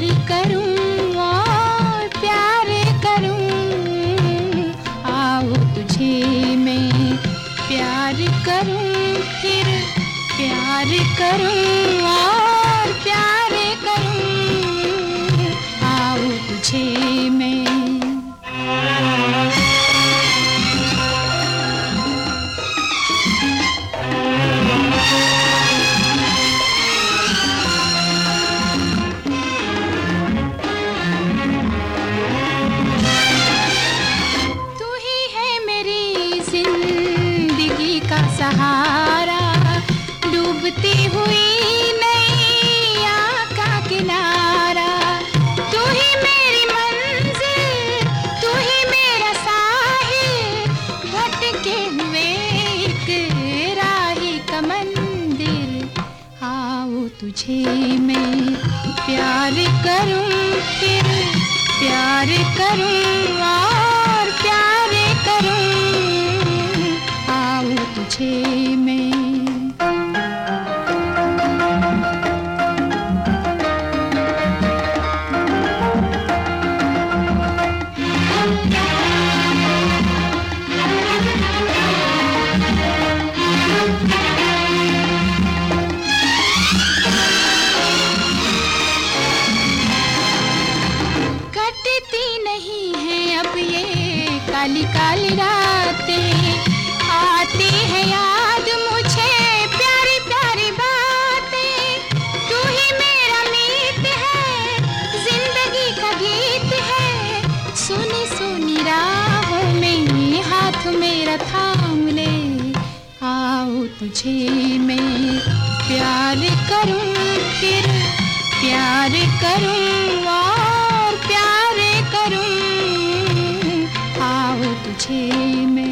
प्यार करूं और प्यार करूं, आओ तुझे मैं प्यार करूं, फिर प्यार करूं और प्यार करूं, आओ तुझे मैं। सहारा डूबती हुई नैया का किनारा, तू ही मेरी मंजिल, तू ही मेरा साहिल, भटके हुए एक राही का मंदिर, आओ तुझे मैं प्यार करूं, फिर प्यार करूं और प्यार करूं, तुझे मैं। कटती नहीं है अब ये काली काली रातें, आती है याद मुझे प्यारी प्यारी बातें, तू ही मेरा मीत है, जिंदगी का गीत है, सुनी सुनी राहों में हाथ मेरा थाम ले, आओ तुझे मैं प्यार करूं, फिर प्यार करूं और प्यार करूं, आओ तुझे मैं।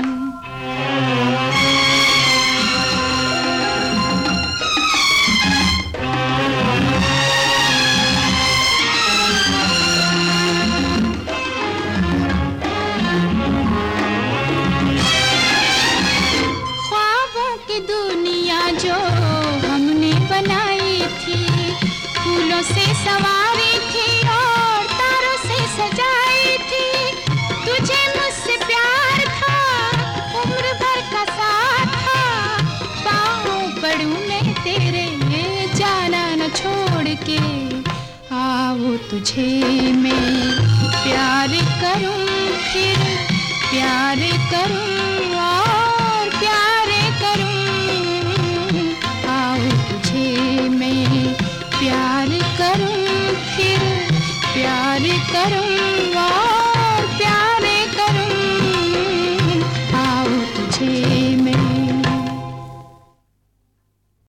दुनिया जो हमने बनाई थी, फूलों से सवारी थी और तारों से सजाई थी, तुझे मुझसे प्यार था, उम्र भर का साथ था, पाँव पड़ूं मैं तेरे जाना न छोड़ के, आओ तुझे मैं प्यार करूं, फिर प्यार करूं और प्यार करूं, मैं प्यार करूं, फिर प्यार करूं।